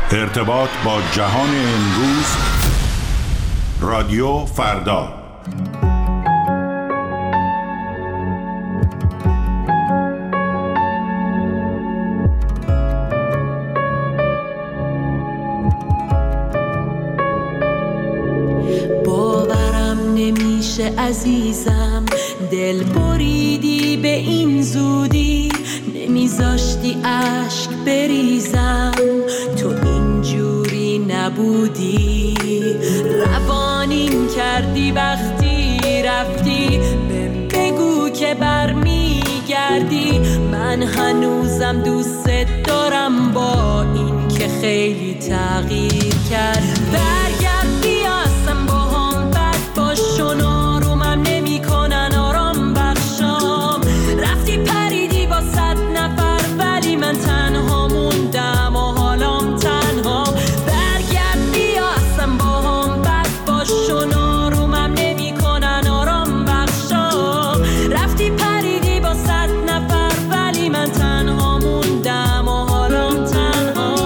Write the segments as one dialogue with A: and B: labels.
A: ارتباط با جهان امروز. رادیو فردا.
B: باورم نمیشه عزیزم، دل بریدی به این زودی، نمیذاشتی اشک بریزم، تو اینجوری نبودی، روانیم کردی وقتی رفتی، بگو که برمیگردی، من هنوزم دوست دارم با این که خیلی تغییر کرد. برگرد بیا اصلا با هم بد باش و نارومم نمی کنن آرام بخشام، رفتی پریدی با 100 نفر ولی من تنها موندم و حالام تنها. برگرد بیا اصلا با هم بد باش و نارومم نمی کنن آرام بخشام، رفتی پریدی با 100 نفر ولی من تنها موندم و حالام تنها.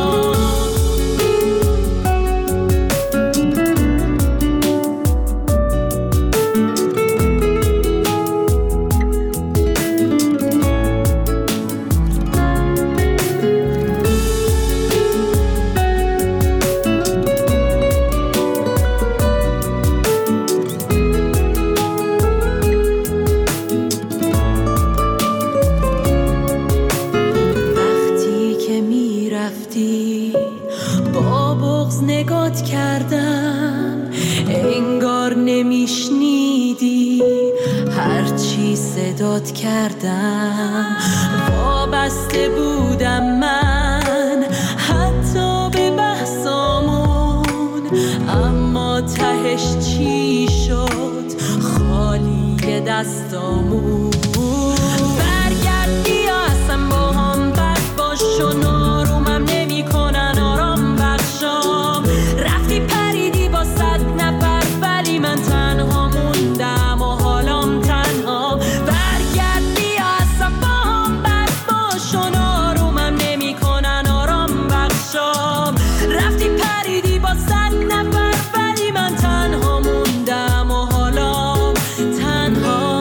B: با بغض نگات کردم، انگار نمیشنیدی هرچی صدات کردم، وابسته بودم من حتی به بحثامون، اما تهش چی شد خالی دستامون. برگرد بیا اصلا با هم بد باش و نارومم نمی کنن آرام بخشام، رفتی پریدی با 100 نفر ولی من تنها موندم و حالام تنها. برگرد بیا اصلا با هم بد باش و نارومم نمی کنن آرام بخشام، رفتی پریدی با 100 نفر ولی من تنها موندم و حالام تنها.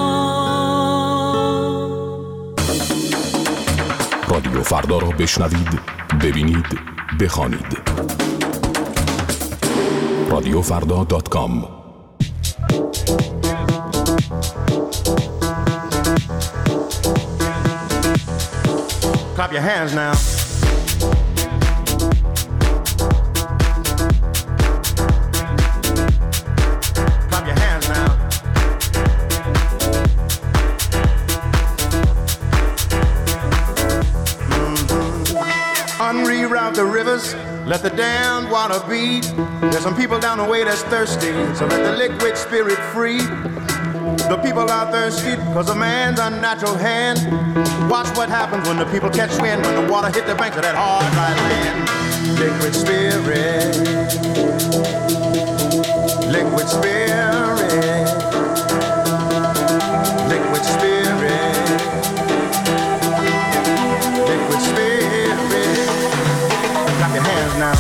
C: رادیو فردا را بشنوید، ببینید، بخوانید. رادیوفردا.com.
D: Clap your hands now. Clap your hands now. Unreroute the rivers, let the damned water beat. There's some people down the way that's thirsty, so let the liquid spirit free. The people are thirsty because of man's unnatural hand. Watch what happens when the people catch wind, when the water hit the banks of that hard, dry land. Liquid spirit, liquid spirit, liquid spirit, liquid spirit. Clap your hands now.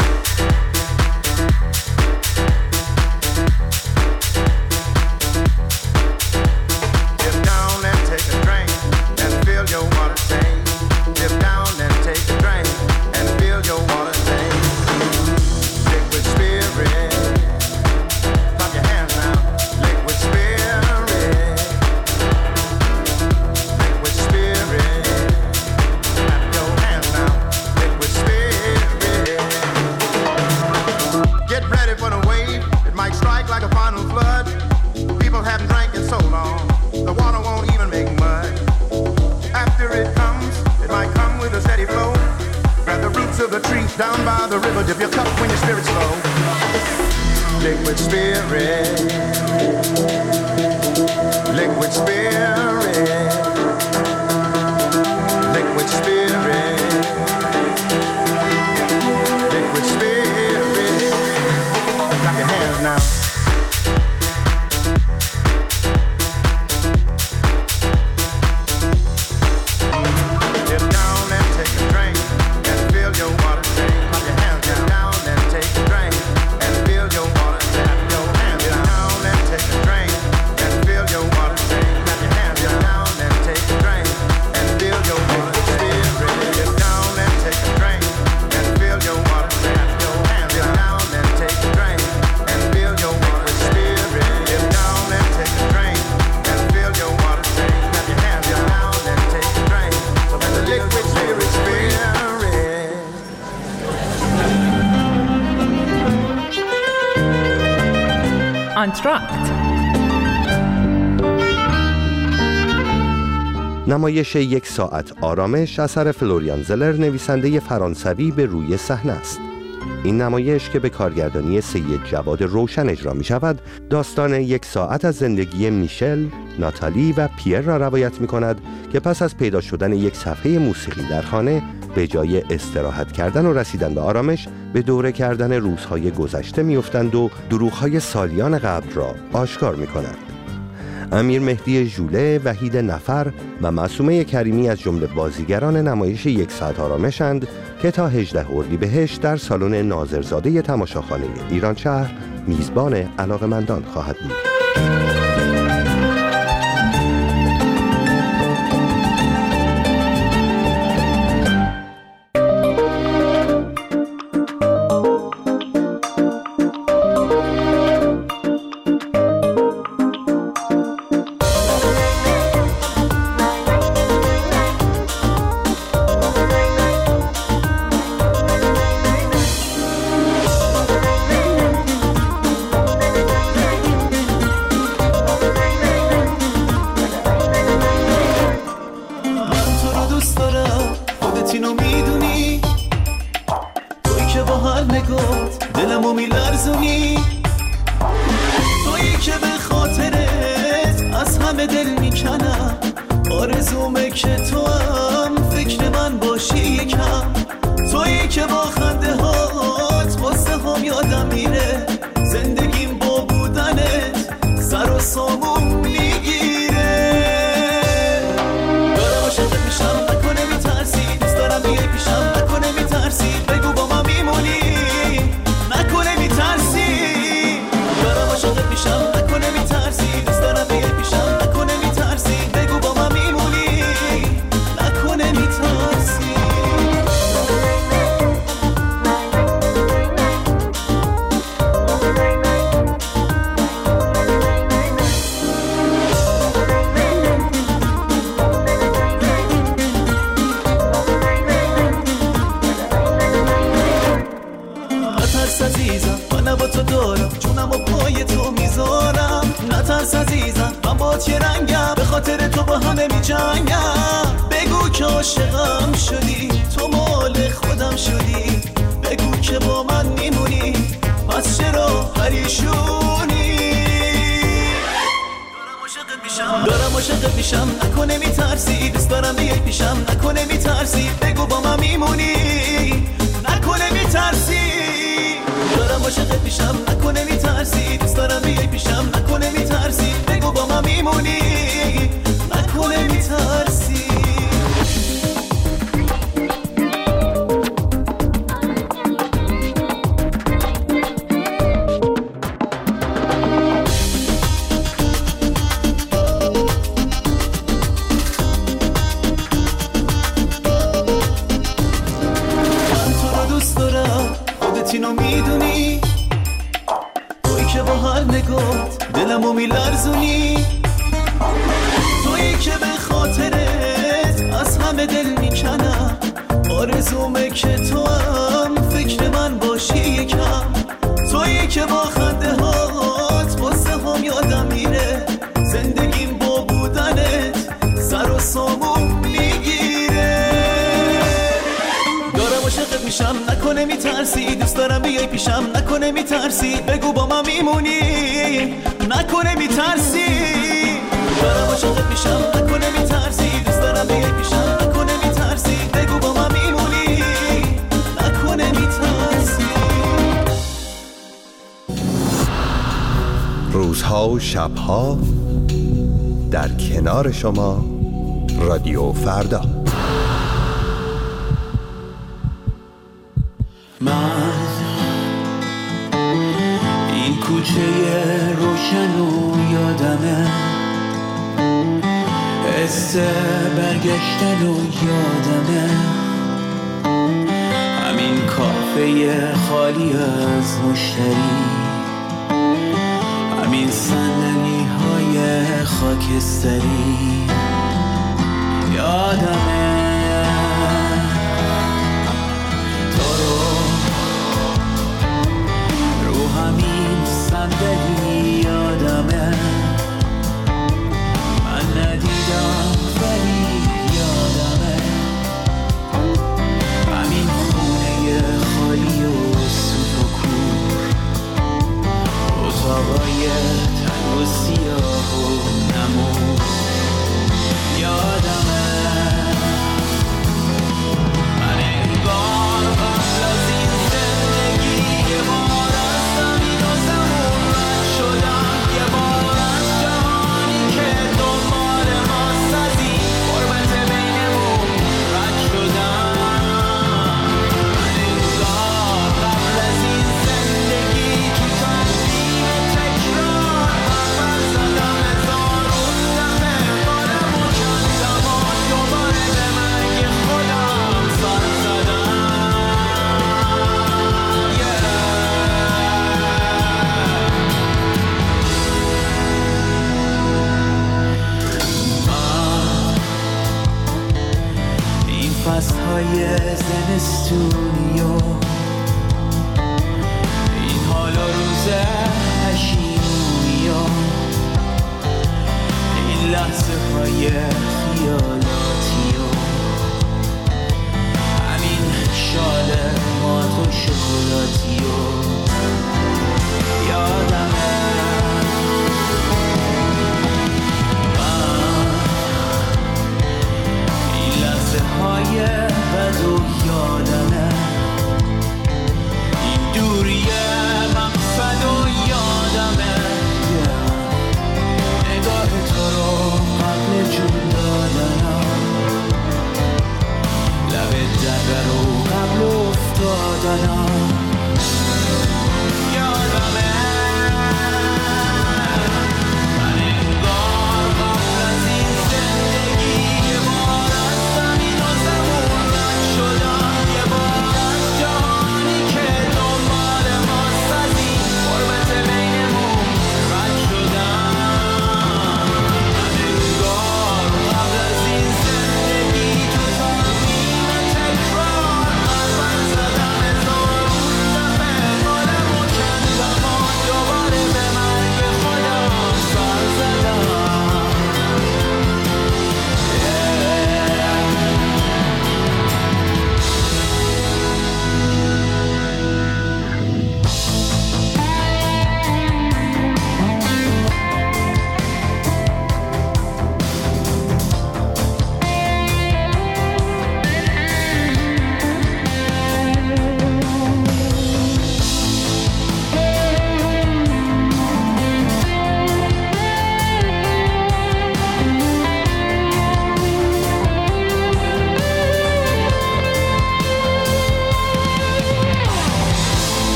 D: Down by the river, dip your cup when your spirit's low. Liquid spirit, liquid spirit, liquid spirit, liquid spirit. Clap your hands now. Get down and take a drink and fill your water tank. Clap your hands now.
E: کانترکت.
F: نمایش 1 ساعت آرامش اثر فلوریان زلر نویسنده فرانسوی به روی صحنه است. این نمایش که به کارگردانی سید جواد روشن اجرا می شود، داستان 1 ساعت از زندگی میشل، ناتالی و پیر را روایت می کند که پس از پیدا شدن یک صفحه موسیقی در خانه، به جای استراحت کردن و رسیدن به آرامش، به دوره کردن روزهای گذشته می افتند و دروغ‌های سالیان قبل را آشکار می کنند. امیر مهدی ژوله، وحید نفر و معصومه کریمی از جمله بازیگران نمایش 1 ساعت آرامش‌اند که تا 18 اردیبهشت در سالن ناظرزاده تماشاخانه ایرانشهر میزبان علاقه‌مندان خواهد بود. روزها و شبها در کنار شما رادیو فردا.
G: من این کوچه روشن و یادمه، حس برگشتن و یادمه، همین کافه خالی از مشتری، همین صندلی های خاکستری، یادمه تو رو همین صندلی لحظاتی و یادمه من این لحظه های بد و یادمه این دوری مقصد و یادمه نگاه تو رو قبل جون دادنم لب دره رو قبل افتادنم